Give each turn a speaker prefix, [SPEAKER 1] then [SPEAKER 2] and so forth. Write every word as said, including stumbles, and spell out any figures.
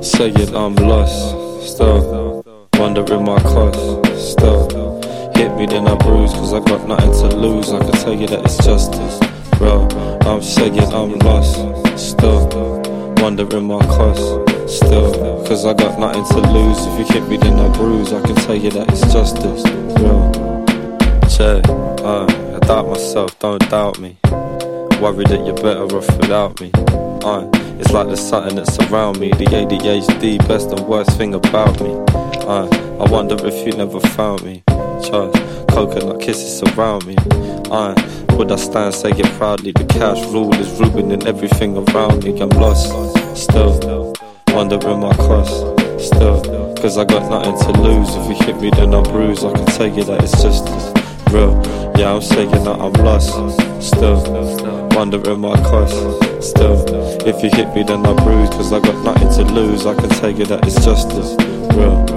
[SPEAKER 1] Saying I'm lost, still wondering my cost, still hit me then I bruise, cause I got nothing to lose. I can tell you that it's justice, bro. I'm saying I'm lost, still wondering my cost, still, cause I got nothing to lose. If you hit me then I bruise, I can tell you that it's justice, bro. Check, uh, I doubt myself, don't doubt me. Worry that you're better off without me. Uh, it's like there's something that's around me. The A D H D, best and worst thing about me. Uh, I wonder if you never found me. Charge, coconut kisses surround me. Uh, would I stand, say it proudly? The cash rule is ruining everything around me. I'm lost, still wondering my cost, still, cause I got nothing to lose. If you hit me then I'm bruised. I can tell you that it's just real. Yeah, I'm saying that I'm lost, still wondering my cost, still. If you hit me then I bruise, cause I got nothing to lose. I can tell you that it's justice, real.